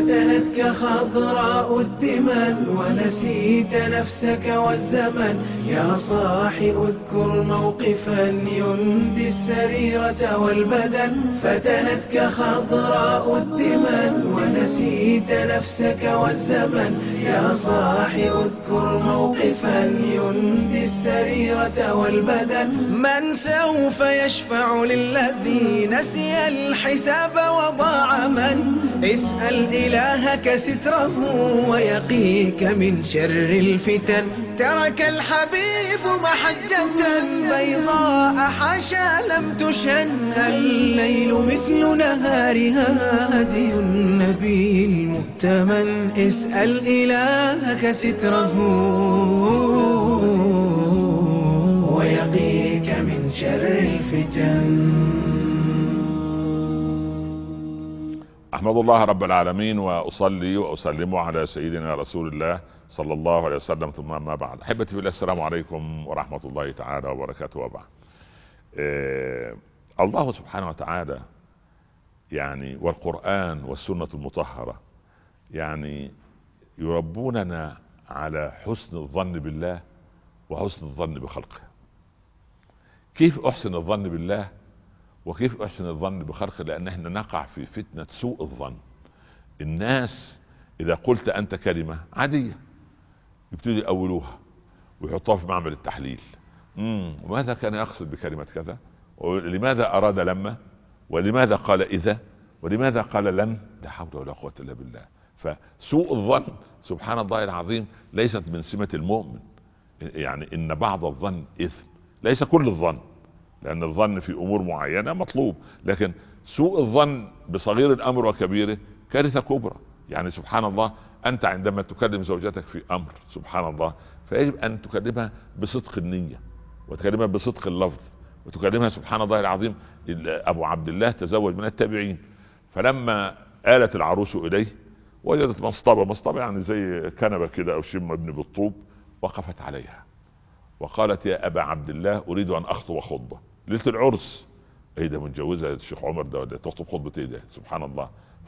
فتنتك خضراء الدمن ونسيت نفسك والزمن. يا صاح اذكر موقفا يندي السريرة والبدن. فتنتك خضراء الدمن ونسيت نفسك والزمن. يا صاح اذكر موقفا يندي السريرة والبدن. من سوف يشفع للذي نسي الحساب وضاع؟ من اسأل إلهك ستره ويقيك من شر الفتن. ترك الحبيب محجة بيضاء حاشا لم تشن. الليل مثل نهارها هدي النبي المؤتمن. اسأل إلهك ستره ويقيك من شر الفتن. أحمد الله رب العالمين وأصلي وأسلم على سيدنا رسول الله صلى الله عليه وسلم، ثم ما بعد. أحبتي في الله، السلام عليكم ورحمة الله تعالى وبركاته وبعد. الله سبحانه وتعالى يعني والقرآن والسنة المطهرة يعني يربوننا على حسن الظن بالله وحسن الظن بخلقه. كيف أحسن الظن بالله وكيف أحسن الظن بخلقه؟ لأن احنا نقع في فتنة سوء الظن. الناس إذا قلت أنت كلمة عادية يبتدي يأولوها ويحطوها في معمل التحليل. وماذا كان يقصد بكلمة كذا؟ ولماذا أراد لما؟ ولماذا قال إذا؟ ولماذا قال لن؟ لا حول ولا قوة إلا بالله. فسوء الظن سبحان الله العظيم ليست من سمة المؤمن. يعني إن بعض الظن إثم، ليس كل الظن، لأن الظن في أمور معينة مطلوب، لكن سوء الظن بصغير الأمر وكبيره كارثة كبرى. يعني سبحان الله، أنت عندما تكلم زوجتك في أمر سبحان الله فيجب أن تكلمها بصدق النية وتكلمها بصدق اللفظ وتكلمها سبحان الله العظيم. أبو عبد الله تزوج من التابعين، فلما آلت العروس إليه وجدت مصطبة يعني زي كنبة كده أو شيء مبني بالطوب، وقفت عليها وقالت يا أبا عبد الله أريد أن أخطب خطبة ليلة العرس. ايه ده، متجوزة الشيخ عمر ده ولا تخطب خطبة ايه ده؟ سبحان الله.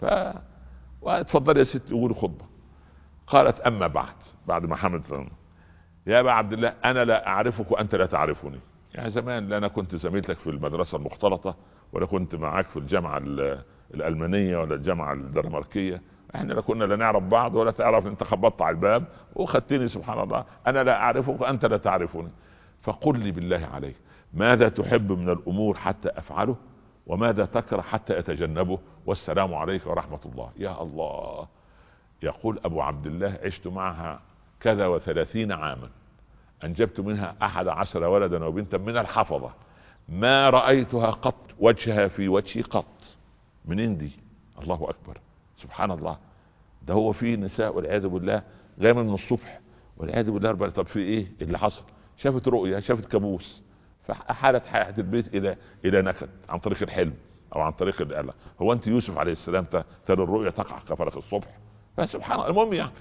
واتفضل يا ست قولي خطبة. قالت أما بعد ما حملت يا أبا عبد الله أنا لا أعرفك وأنت لا تعرفني. يعني زمان لا أنا كنت زميلتك في المدرسة المختلطة ولا كنت معاك في الجامعة الألمانية ولا الجامعة الدنماركية. احنا لا كنا لا نعرف بعض ولا تعرف. انت خبطت على الباب وخدتني سبحان الله. انا لا اعرفك وانت لا تعرفني. فقل لي بالله عليك ماذا تحب من الامور حتى افعله وماذا تكره حتى اتجنبه، والسلام عليك ورحمة الله. يا الله. يقول ابو عبد الله عشت معها كذا و30 عاما، انجبت منها 11 ولدا وبنتا من الحفظة، ما رأيتها قط وجهها في وجهي قط. من عندي. الله اكبر سبحان الله. ده هو في نساء والعياذ بالله غايمة من الصبح والعياذ بالله. طب في ايه اللي حصل؟ شافت رؤيا، شافت كابوس، فحالت حياة البيت الى نكد عن طريق الحلم او عن طريق الآلة. هو انت يوسف عليه السلام ترى الرؤيا تقع كفرق الصبح؟ فسبحان الله. المهم يعني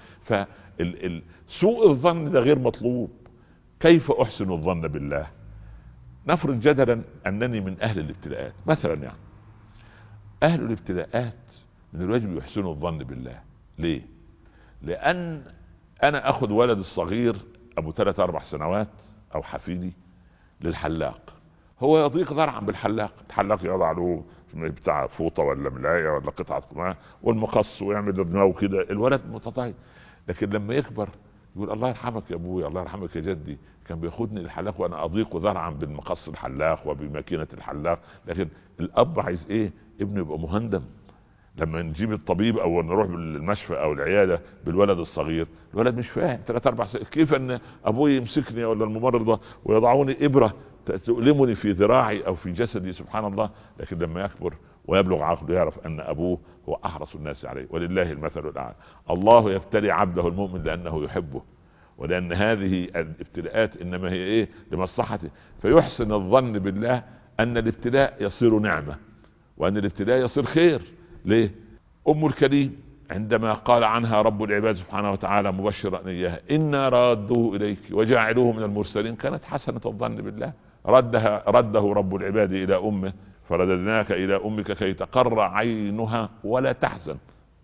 سوء الظن ده غير مطلوب. كيف احسن الظن بالله؟ نفرض جدلا انني من اهل الابتلاءات مثلا. يعني اهل الابتلاءات من الواجب يحسنوا الظن بالله. ليه؟ لان انا اخذ ولد الصغير ابو 3-4 سنوات او حفيدي للحلاق، هو يضيق ذرعا بالحلاق. الحلاق يضع له بتاع فوطه ولا ملايه ولا قطعه قماش والمقص ويعمل دماغه كده، الولد متضايق. لكن لما يكبر يقول الله يرحمك يا ابوي، الله يرحمك يا جدي، كان بياخدني للحلاق وانا اضيق ذرعا بالمقص الحلاق وبماكينه الحلاق. لكن الاب عايز ايه؟ ابنه يبقى مهندم. لما نجيب الطبيب او نروح المشفى او العياده بالولد الصغير، الولد مش فاهم 3-4 سنين كيف ان ابوي يمسكني ولا الممرضه ويضعوني ابره تؤلمني في ذراعي او في جسدي سبحان الله. لكن لما يكبر ويبلغ عقله يعرف ان ابوه هو احرص الناس عليه. ولله المثل الاعلى. الله يبتلي عبده المؤمن لانه يحبه، ولان هذه الابتلاءات انما هي ايه؟ لمصلحته. فيحسن الظن بالله ان الابتلاء يصير نعمه وان الابتلاء يصير خير. ليه؟ ام الكريم عندما قال عنها رب العباد سبحانه وتعالى مبشرا اياها انا رادوه اليك وجاعلوه من المرسلين، كانت حسنة الظن بالله. رده رب العباد الى امه فرددناك الى امك كي تقر عينها ولا تحزن.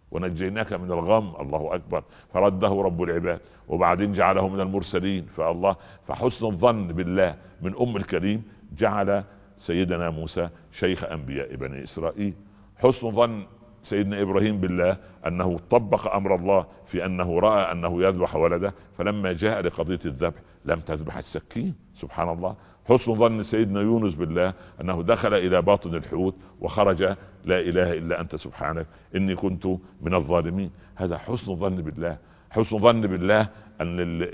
ونجيناك من الغم، الله اكبر، فرده رب العباد وبعدين جعله من المرسلين. فحسن الظن بالله من الكريم جعل سيدنا موسى شيخ انبياء بني اسرائيل. حسن ظن سيدنا ابراهيم بالله انه طبق امر الله في انه راى انه يذبح ولده، فلما جاء لقضيه الذبح لم تذبح السكين، سبحان الله. حسن ظن سيدنا يونس بالله انه دخل الى باطن الحوت وخرج لا اله الا انت سبحانك اني كنت من الظالمين. هذا حسن ظن بالله. حسن ظن بالله ان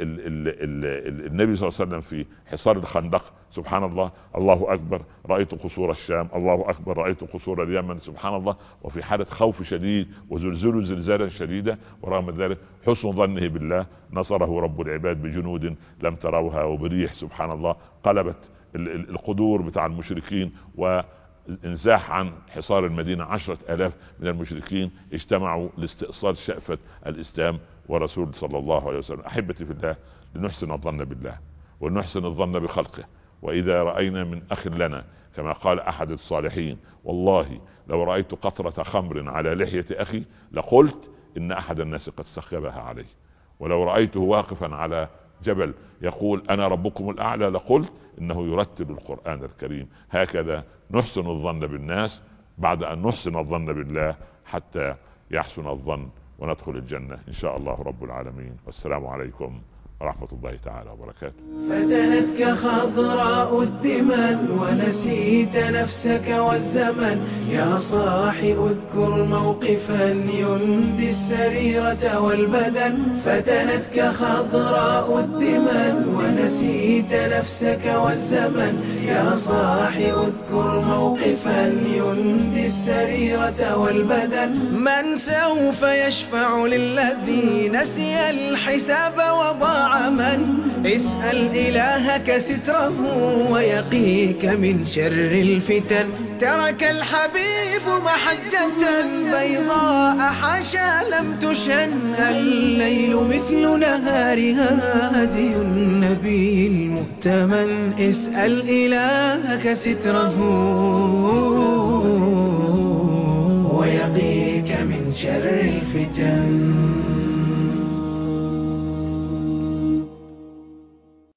النبي صلى الله عليه وسلم في حصار الخندق، سبحان الله، الله اكبر، رايت قصور الشام، الله اكبر، رايت قصور اليمن، سبحان الله، وفي حاله خوف شديد وزلزلوا زلزالا شديدا، ورغم ذلك حسن ظنه بالله نصره رب العباد بجنود لم تروها وبريح، سبحان الله، قلبت القدور بتاع المشركين وانزاح عن حصار المدينة 10,000 من المشركين اجتمعوا لاستئصال شأفة الإسلام ورسول صلى الله عليه وسلم. أحبتي في الله، لنحسن الظن بالله ونحسن الظن بخلقه. وإذا رأينا من أخ لنا كما قال أحد الصالحين: والله لو رأيت قطرة خمر على لحية أخي لقلت إن أحد الناس قد سخبها عليه، ولو رأيته واقفا على جبل يقول أنا ربكم الأعلى لقلت إنه يرتل القرآن الكريم. هكذا نحسن الظن بالناس بعد أن نحسن الظن بالله حتى يحسن الظن وندخل الجنة إن شاء الله رب العالمين. والسلام عليكم ورحمة الله تعالى وبركاته. فتنتك خضراء الدمن ونسيت نفسك والزمن، يا صاح اذكر موقفا يندي السريرة والبدن. فتنتك خضراء الدمن ونسيت نفسك والزمن، يا صاح اذكر موقفا يندي السريرة والبدن. من سوف يشفع للذي نسي الحساب وضاع من؟ اسأل إلهك ستره ويقيك من شر الفتن. ترك الحبيب محجة بيضاء حاشا لم تشن، الليل مثل نهارها هدي النبي المؤتمن. اسأل إلهك ستره ويقيك من شر الفتن.